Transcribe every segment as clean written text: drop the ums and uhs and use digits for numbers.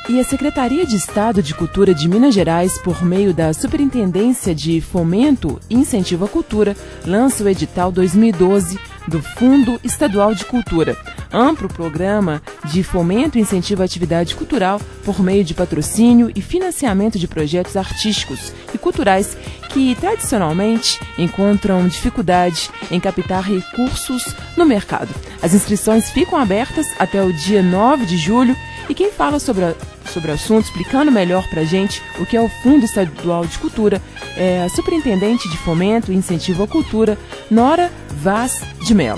E a Secretaria de Estado de Cultura de Minas Gerais, por meio da Superintendência de Fomento e Incentivo à Cultura, lança o edital 2012 do Fundo Estadual de Cultura, amplo programa de fomento e incentivo à atividade cultural por meio de patrocínio e financiamento de projetos artísticos e culturais que, tradicionalmente, encontram dificuldade em captar recursos no mercado. As inscrições ficam abertas até o dia 9 de julho e quem fala sobre o assunto, explicando melhor para a gente o que é o Fundo Estadual de Cultura, é a Superintendente de Fomento e Incentivo à Cultura, Nora Vaz de Mello.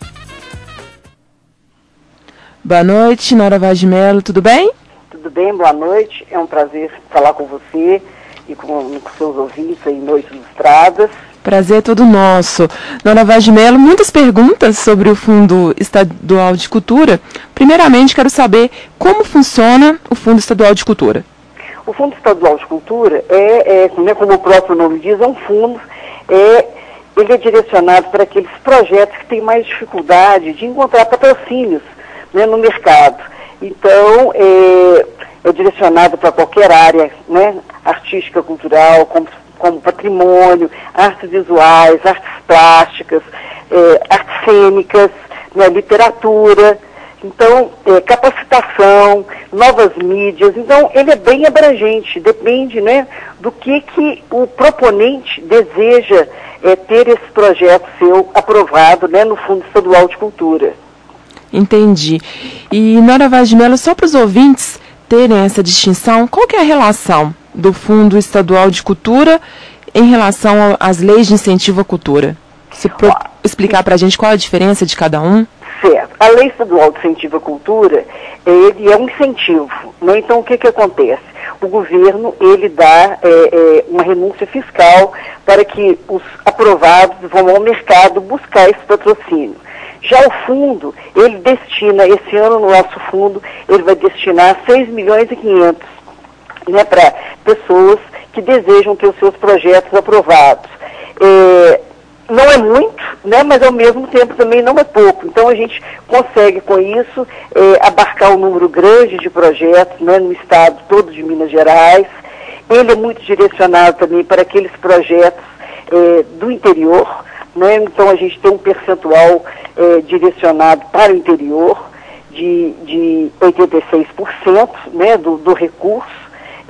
Boa noite, Nora Vaz de Mello, tudo bem? Tudo bem, boa noite. É um prazer falar com você e com seus ouvintes aí em Noites Ilustradas. Prazer é todo nosso. Nora Vaz de Mello, muitas perguntas sobre o Fundo Estadual de Cultura. Primeiramente, quero saber como funciona o Fundo Estadual de Cultura. O Fundo Estadual de Cultura como o próprio nome diz, é um fundo, ele é direcionado para aqueles projetos que têm mais dificuldade de encontrar patrocínios, né, no mercado. Então, é direcionado para qualquer área, né, artística, cultural, como patrimônio, artes visuais, artes plásticas, artes cênicas, né, literatura, então, capacitação, novas mídias. Então, ele é bem abrangente, depende, né, do que o proponente deseja ter esse projeto seu aprovado, né, no Fundo Estadual de Cultura. Entendi. E, Nora Vaz de Mello, só para os ouvintes terem essa distinção, qual que é a relação do Fundo Estadual de Cultura em relação às leis de incentivo à cultura? Você pode explicar para a gente qual a diferença de cada um? Certo. A Lei Estadual de Incentivo à Cultura, ele é um incentivo, né? Então, o que acontece? O governo, ele dá uma renúncia fiscal para que os aprovados vão ao mercado buscar esse patrocínio. Já o fundo, ele destina, esse ano no nosso fundo, ele vai destinar 6 milhões e 500, né, para pessoas que desejam ter os seus projetos aprovados. Não é muito, né, mas ao mesmo tempo também não é pouco. Então a gente consegue com isso abarcar um número grande de projetos, né, no estado todo de Minas Gerais. Ele é muito direcionado também para aqueles projetos do interior, né, então a gente tem um percentual direcionado para o interior de 86%, né, do recurso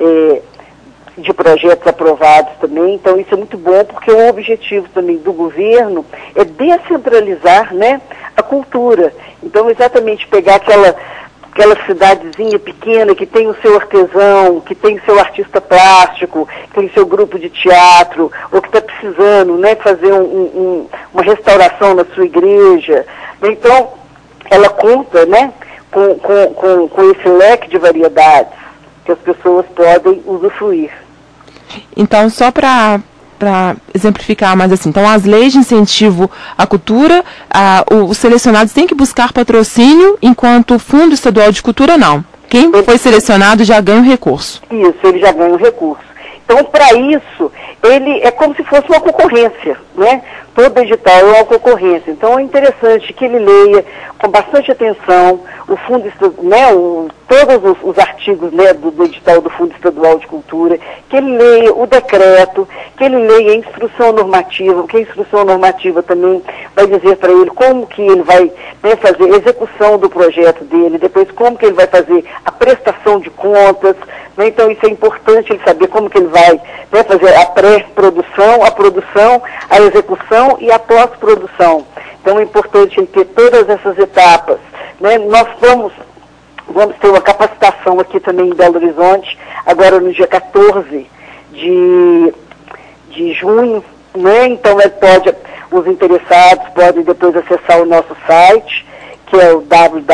de projetos aprovados também. Então isso é muito bom, porque o objetivo também do governo é descentralizar, né, a cultura. Então exatamente pegar aquela cidadezinha pequena que tem o seu artesão, que tem o seu artista plástico, que tem o seu grupo de teatro, ou que está precisando, né, fazer uma restauração na sua igreja. Então ela conta, né, com esse leque de variedades que as pessoas podem usufruir. Então, só para exemplificar mais assim, então as leis de incentivo à cultura, os selecionados têm que buscar patrocínio, enquanto o Fundo Estadual de Cultura não. Quem foi selecionado já ganha o recurso. Isso, ele já ganha o recurso. Então, para isso, ele é como se fosse uma concorrência, né? Todo edital é uma concorrência. Então, é interessante que ele leia com bastante atenção o fundo, né, todos os artigos, né, do edital do Fundo Estadual de Cultura, que ele leia o decreto, que ele leia a instrução normativa, porque a instrução normativa também vai dizer para ele como que ele vai, né, fazer a execução do projeto dele, depois como que ele vai fazer a prestação de contas, né? Então isso é importante ele saber como que ele vai, né, fazer a pré-produção, a produção, a execução e a pós-produção. Então é importante ele ter todas essas etapas, né? Nós vamos ter uma capacitação aqui também em Belo Horizonte, agora no dia 14 de junho, né? Então os interessados podem depois acessar o nosso site, que é o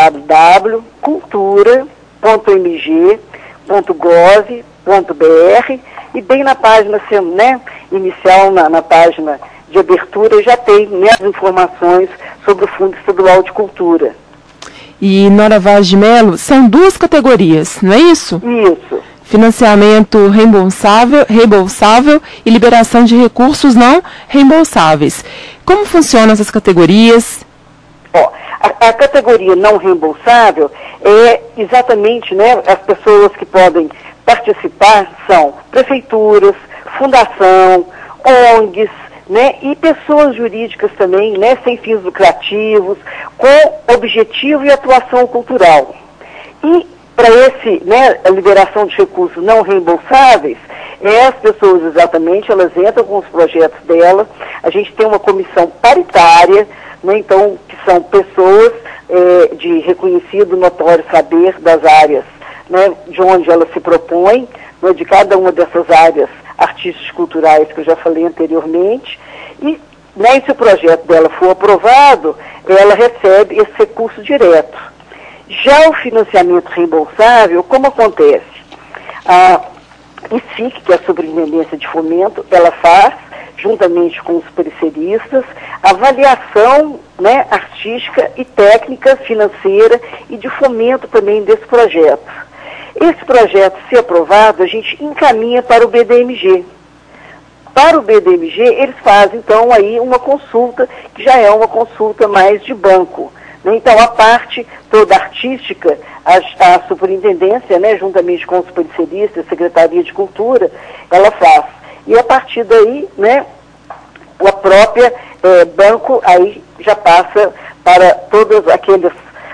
www.cultura.mg.gov.br, e bem na página, né, inicial, na página de abertura, já tem, né, as informações sobre o Fundo Estadual de Cultura. E, Nora Vaz de Mello, são duas categorias, não é isso? Isso. Financiamento reembolsável e liberação de recursos não reembolsáveis. Como funcionam essas categorias? A categoria não reembolsável é exatamente, né, as pessoas que podem participar são prefeituras, fundação, ONGs, né, e pessoas jurídicas também, né, sem fins lucrativos, com objetivo e atuação cultural. E para a liberação de recursos não reembolsáveis, as pessoas exatamente, elas entram com os projetos delas, a gente tem uma comissão paritária, né, então, que são pessoas de reconhecido, notório saber das áreas, né, de onde ela se propõe, né, de cada uma dessas áreas artísticas culturais que eu já falei anteriormente, e né, se o projeto dela for aprovado, ela recebe esse recurso direto. Já o financiamento reembolsável, como acontece? A SIC, que é a Superintendência de Fomento, ela faz, juntamente com os periceristas, avaliação, né, artística e técnica, financeira e de fomento também desse projeto. Esse projeto, se aprovado, a gente encaminha para o BDMG. Para o BDMG, eles fazem, então, aí uma consulta, que já é uma consulta mais de banco. Né? Então, a parte toda artística, a superintendência, né, juntamente com os periceristas, a Secretaria de Cultura, ela faz. E a partir daí, né, a própria banco aí já passa para todos aqueles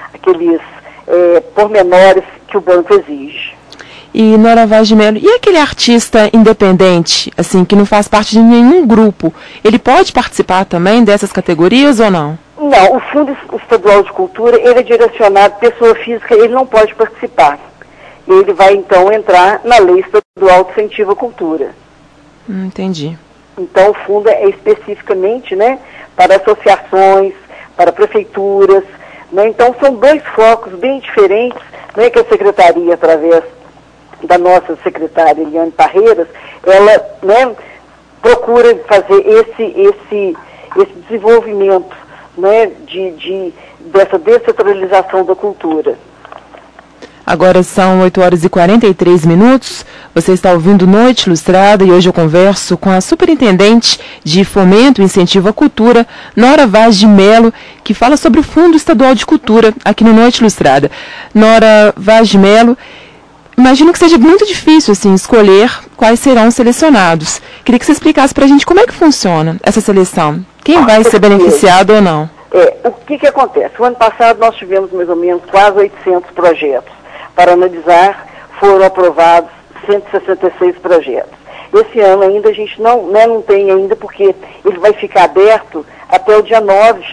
pormenores que o banco exige. E, Nora Vaz de Mello, e aquele artista independente, assim, que não faz parte de nenhum grupo, ele pode participar também dessas categorias ou não? Não, o Fundo Estadual de Cultura, ele é direcionado, pessoa física, ele não pode participar. Ele vai, então, entrar na Lei Estadual de Incentivo à Cultura. Entendi. Então, o fundo é especificamente, né, para associações, para prefeituras, né? Então, são dois focos bem diferentes, né, que a Secretaria, através da nossa secretária Eliane Parreiras, ela, né, procura fazer esse desenvolvimento, né, dessa descentralização da cultura. Agora são 8h43. Você está ouvindo Noite Ilustrada e hoje eu converso com a Superintendente de Fomento e Incentivo à Cultura, Nora Vaz de Mello, que fala sobre o Fundo Estadual de Cultura aqui no Noite Ilustrada. Nora Vaz de Mello, imagino que seja muito difícil assim, escolher quais serão selecionados. Queria que você explicasse para a gente como é que funciona essa seleção. Quem vai ser beneficiado ou não? O que acontece? O ano passado nós tivemos mais ou menos quase 800 projetos. Para analisar, foram aprovados 166 projetos. Esse ano ainda a gente não tem ainda, porque ele vai ficar aberto até o dia 9.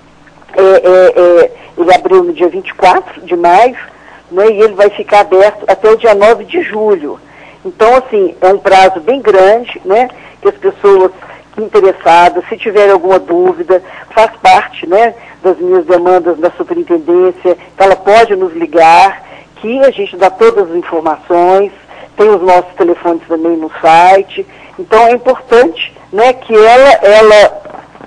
Ele abriu no dia 24 de maio, né, e ele vai ficar aberto até o dia 9 de julho. Então, assim, é um prazo bem grande, né, que as pessoas interessadas, se tiverem alguma dúvida, faz parte, né, das minhas demandas da superintendência, ela pode nos ligar, que a gente dá todas as informações, tem os nossos telefones também no site. Então é importante, né, que ela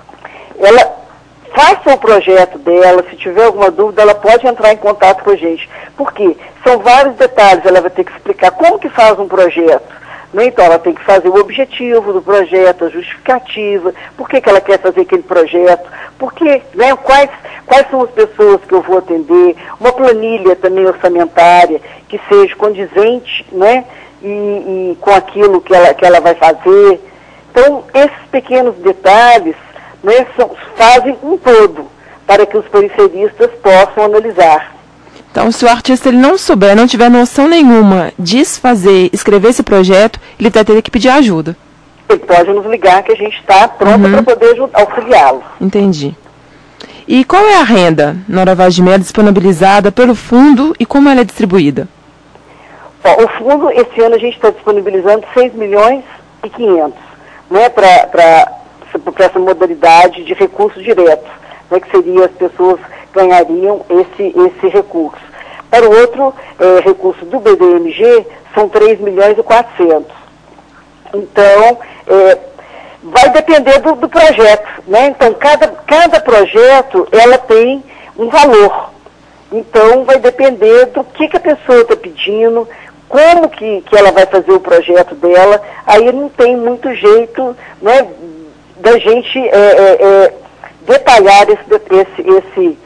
faça o projeto dela, se tiver alguma dúvida, ela pode entrar em contato com a gente. Por quê? São vários detalhes, ela vai ter que explicar como que faz um projeto. Né? Então ela tem que fazer o objetivo do projeto, a justificativa, por que ela quer fazer aquele projeto, porque, né, quais são as pessoas que eu vou atender, uma planilha também orçamentária que seja condizente, né, e com aquilo que ela vai fazer. Então, esses pequenos detalhes, né, fazem um todo para que os periceristas possam analisar. Então, se o artista ele não souber, não tiver noção nenhuma de escrever esse projeto, ele vai ter que pedir ajuda. Ele pode nos ligar que a gente está pronta para poder auxiliá-lo. Entendi. E qual é a renda, Nora Vaz de Mello, disponibilizada pelo fundo e como ela é distribuída? O fundo, esse ano a gente está disponibilizando 6.500.000, né, para essa modalidade de recurso direto, né, que seria as pessoas ganhariam esse recurso. Para o outro recurso do BDMG, são 3.400.000. Então, vai depender do projeto, né? Então, cada projeto, ela tem um valor. Então, vai depender do que a pessoa está pedindo, como que ela vai fazer o projeto dela. Aí não tem muito jeito, né, da gente detalhar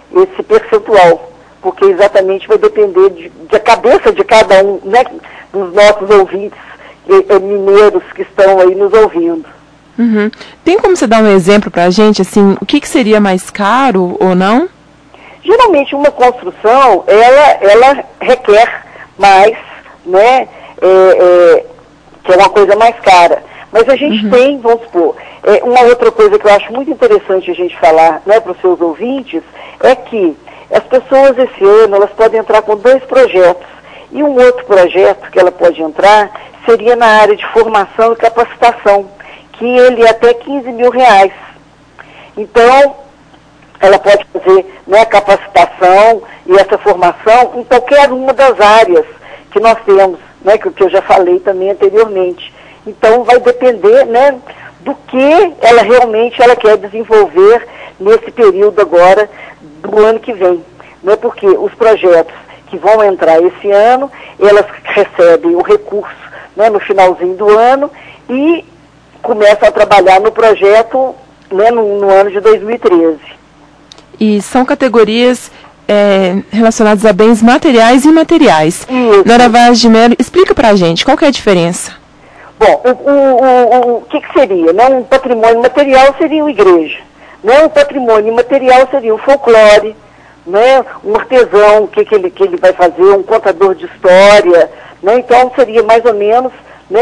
esse percentual, porque exatamente vai depender da cabeça de cada um, né, dos nossos ouvintes mineiros que estão aí nos ouvindo. Uhum. Tem como você dar um exemplo para a gente, assim, o que seria mais caro ou não? Geralmente uma construção, ela requer mais, né, que é uma coisa mais cara. Mas a gente tem, vamos supor, uma outra coisa que eu acho muito interessante a gente falar, né, para os seus ouvintes, é que as pessoas esse ano, elas podem entrar com 2 projetos. E um outro projeto que ela pode entrar seria na área de formação e capacitação, que ele é até R$15 mil. Então, ela pode fazer, né, a capacitação e essa formação em qualquer uma das áreas que nós temos, né, que eu já falei também anteriormente. Então, vai depender, né, do que ela realmente quer desenvolver nesse período agora do ano que vem. Né, porque os projetos que vão entrar esse ano, elas recebem o recurso, né, no finalzinho do ano e começam a trabalhar no projeto, né, no ano de 2013. E são categorias relacionadas a bens materiais e imateriais. Isso. Nora Vaz de Mello, explica pra gente, qual que é a diferença? Bom, o que seria? Né? Um patrimônio material seria uma igreja. Né? Um patrimônio imaterial seria o folclore, né? Um artesão, o que ele vai fazer, um contador de história. Né? Então seria mais ou menos, né,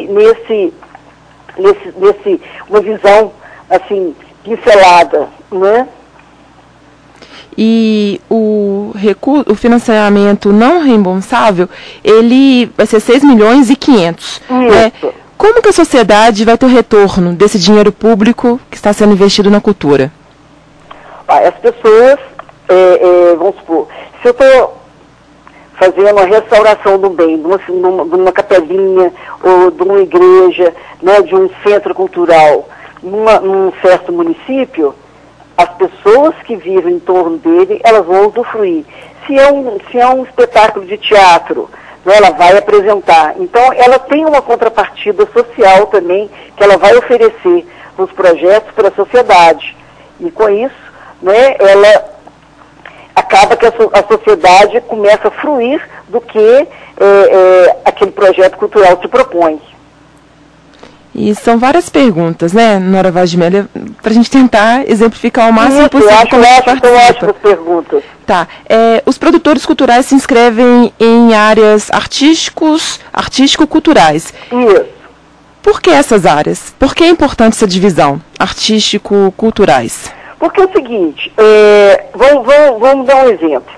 uma visão assim, pincelada, né? E o financiamento não reembolsável, ele vai ser 6 milhões e 500. Né? Como que a sociedade vai ter o retorno desse dinheiro público que está sendo investido na cultura? As pessoas, vamos supor, se eu estou fazendo a restauração do bem, de uma capelinha ou de uma igreja, né, de um centro cultural, num certo município, as pessoas que vivem em torno dele, elas vão usufruir. Se é um espetáculo de teatro, né, ela vai apresentar. Então, ela tem uma contrapartida social também, que ela vai oferecer nos projetos para a sociedade. E com isso, né, ela acaba que a sociedade começa a fruir do que aquele projeto cultural se propõe. E são várias perguntas, né, Nora Vaz de Mello, para a gente tentar exemplificar o máximo possível como a gente participa. Ótimas perguntas. Tá. Os produtores culturais se inscrevem em áreas artístico-culturais. Isso. Por que essas áreas? Por que é importante essa divisão, artístico-culturais? Porque é o seguinte, vamos dar um exemplo.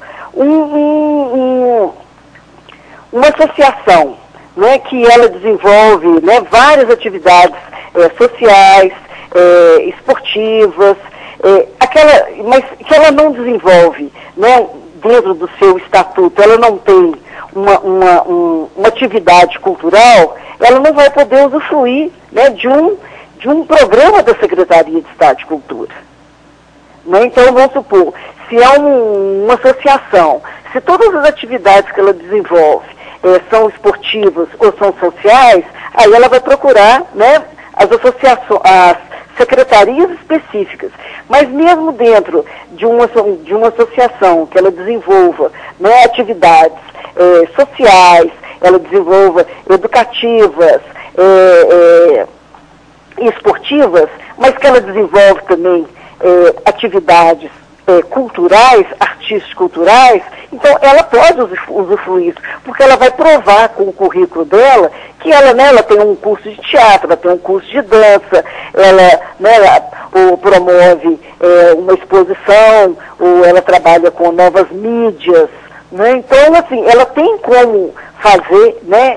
Uma associação, né, que ela desenvolve, né, várias atividades sociais, esportivas, mas que ela não desenvolve, né, dentro do seu estatuto, ela não tem uma atividade cultural, ela não vai poder usufruir, né, de um programa da Secretaria de Estado de Cultura. Né? Então, vamos supor, se é uma associação, se todas as atividades que ela desenvolve são esportivas ou são sociais, aí ela vai procurar, né, as secretarias específicas. Mas mesmo dentro de uma associação que ela desenvolva, né, atividades sociais, ela desenvolva educativas, esportivas, mas que ela desenvolve também atividades culturais, artístico-culturais, então ela pode usufruir isso, porque ela vai provar com o currículo dela que ela tem um curso de teatro, ela tem um curso de dança, ela, né, ou promove uma exposição, ou ela trabalha com novas mídias, né? Então, assim, ela tem como fazer, né,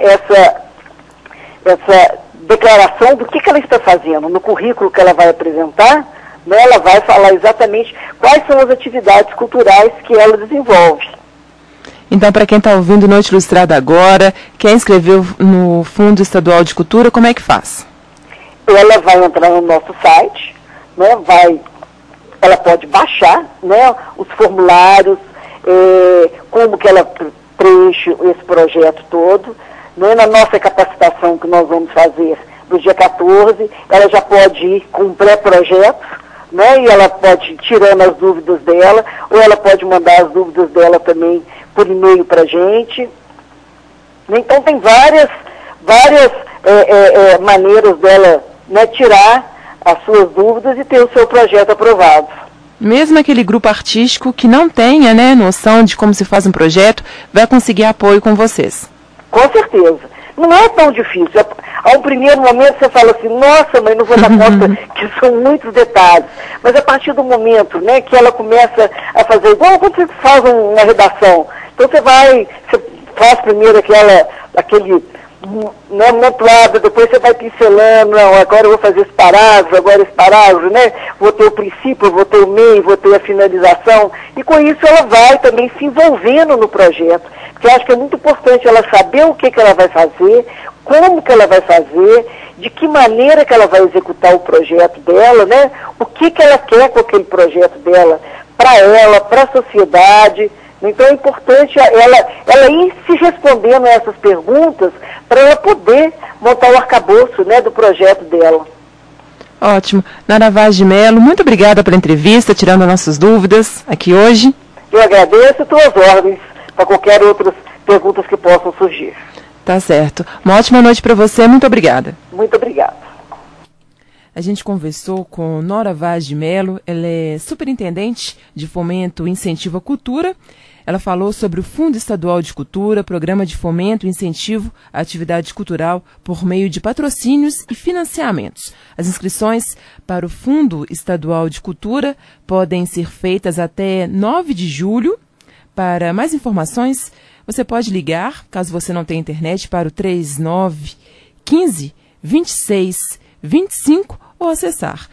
essa declaração do que ela está fazendo no currículo que ela vai apresentar. Né, ela vai falar exatamente quais são as atividades culturais que ela desenvolve. Então, para quem está ouvindo Noite Ilustrada agora, quer inscrever no Fundo Estadual de Cultura, como é que faz? Ela vai entrar no nosso site, né, ela pode baixar, né, os formulários, como que ela preenche esse projeto todo. Né, na nossa capacitação que nós vamos fazer no dia 14, ela já pode ir com um pré-projeto, né? E ela pode ir tirando as dúvidas dela, ou ela pode mandar as dúvidas dela também por e-mail para a gente. Então tem várias maneiras dela, né, tirar as suas dúvidas e ter o seu projeto aprovado. Mesmo aquele grupo artístico que não tenha, né, noção de como se faz um projeto, vai conseguir apoio com vocês. Com certeza. Não é tão difícil. A um primeiro momento você fala assim, nossa, mas não vou dar conta, que são muitos detalhes. Mas a partir do momento, né, que ela começa a fazer, igual quando você faz uma redação. Então você faz primeiro aquele amontoado, depois você vai pincelando, não, agora eu vou fazer esse parágrafo, né? Vou ter o princípio, vou ter o meio, vou ter a finalização, e com isso ela vai também se envolvendo no projeto, porque eu acho que é muito importante ela saber o que ela vai fazer, como que ela vai fazer, de que maneira que ela vai executar o projeto dela, né? O que ela quer com aquele projeto dela, para ela, para a sociedade. Então é importante ela ir se respondendo a essas perguntas para ela poder montar o arcabouço, né, do projeto dela. Ótimo. Nara Vaz de Mello, muito obrigada pela entrevista, tirando as nossas dúvidas aqui hoje. Eu agradeço e tuas ordens para qualquer outras perguntas que possam surgir. Tá certo. Uma ótima noite para você, muito obrigada. Muito obrigada. A gente conversou com Nara Vaz de Mello, ela é superintendente de Fomento e Incentivo à Cultura. Ela falou sobre o Fundo Estadual de Cultura, programa de fomento e incentivo à atividade cultural por meio de patrocínios e financiamentos. As inscrições para o Fundo Estadual de Cultura podem ser feitas até 9 de julho. Para mais informações, você pode ligar, caso você não tenha internet, para o 3915-2625 ou acessar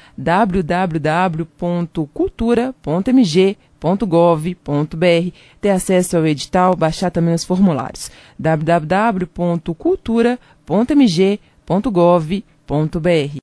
www.cultura.mg.gov.br, ter acesso ao edital, baixar também os formulários. www.cultura.mg.gov.br